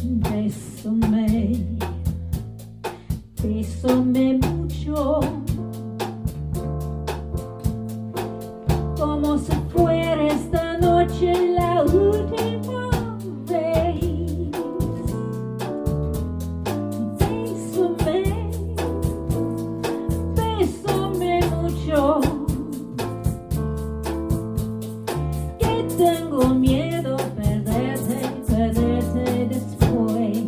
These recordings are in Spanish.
Bésame, bésame mucho, como si fuera esta noche la última vez. Bésame, bésame mucho, que tengo miedo perderte después.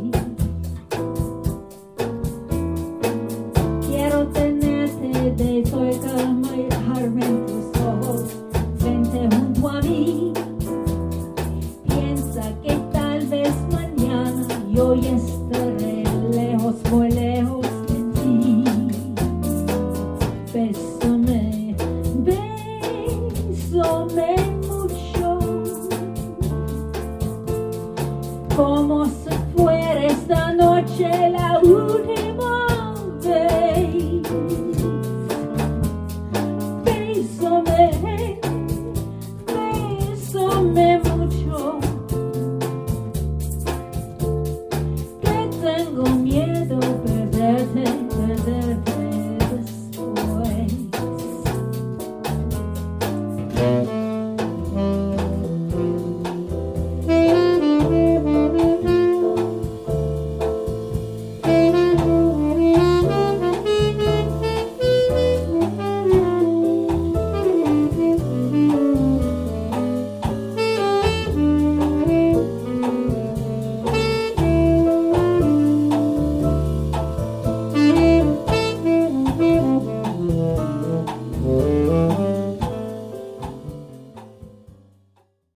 Quiero tenerte de cerca, mirarme en tus ojos, vente junto a mí. Piensa que tal vez mañana yo ya estaré lejos, muy lejos de ti. Bésame, bésame mucho, como si fuera esta noche la última.